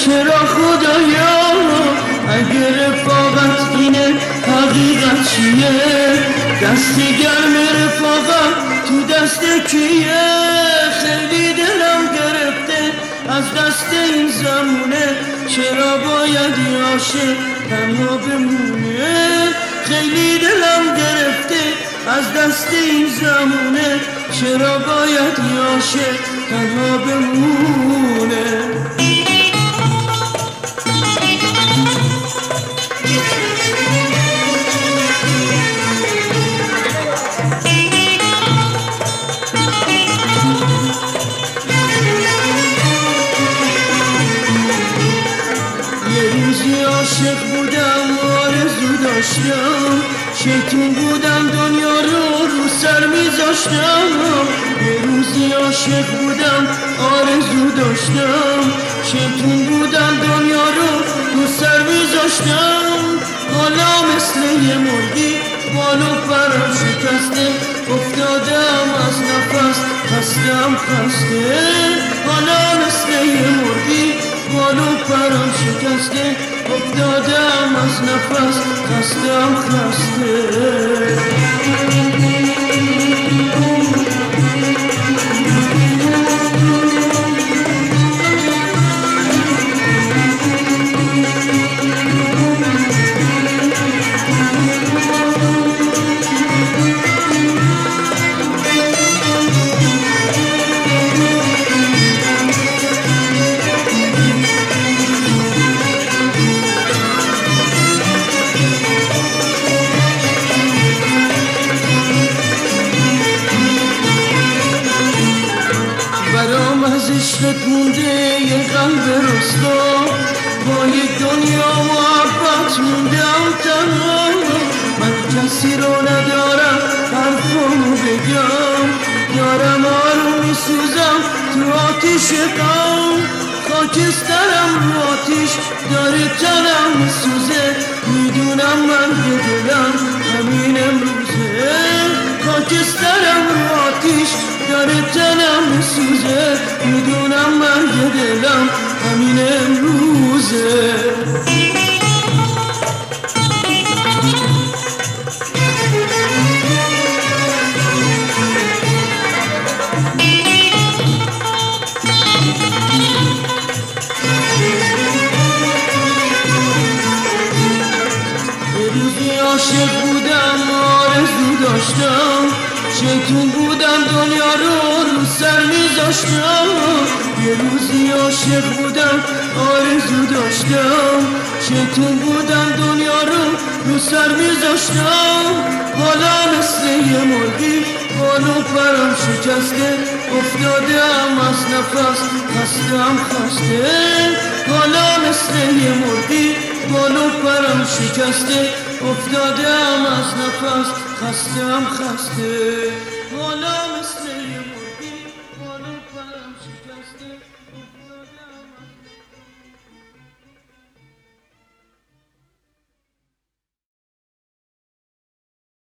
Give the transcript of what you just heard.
چرا خدایا اگر رفاقت اینه حقیقت چیه؟ دست گرم رفاقت تو دست کیه؟ خیلی دلم گرفته از دست این زمونه، چرا باید یه عاشق تنها بمونه؟ خیلی دلم گرفته از دست این زمونه، چرا باید یه عاشق تنها بمونه؟ عاشق بودم آرزو داشتم، شیطون بودم دنیا رو سر میذاشتم. یه روزی عاشق بودم آرزو داشتم، شیطون بودم دنیا رو سر میذاشتم. حالا مثل یه مرغی بالو پرم شکسته، افتادم از نفس خستم خسته. حالا مثل یه مرغی بالو پرم شکسته، افتادم از نفس خستم خسته. از عشقت مونده یه قلب رسوا، با یک دنیا محبت موندم تنها. من کسی رو ندارم حرفامو بگم، دارم آروم میسوزم تو آتیش غم. خاکسترم رو آتیش داره تنم میسوزه، میدونم من به دلم همین امروزه. خاکسترم رو آتیش داره تنم میسوزه، میدونم من به دلم همین امروزه. عاشق بودم آرزو داشتم، شیطون بودم دنیا رو سر میذاشتم. یه روزی عاشق بودم آرزو داشتم، شیطون بودم دنیا رو سر میذاشتم. حالا مثل یه مرغی بالو پرم شکسته، افتادم از نفس خستم خسته. حالا مثل یه مرغی بالو پرم شکسته، افتادم از نفس خستم خسته.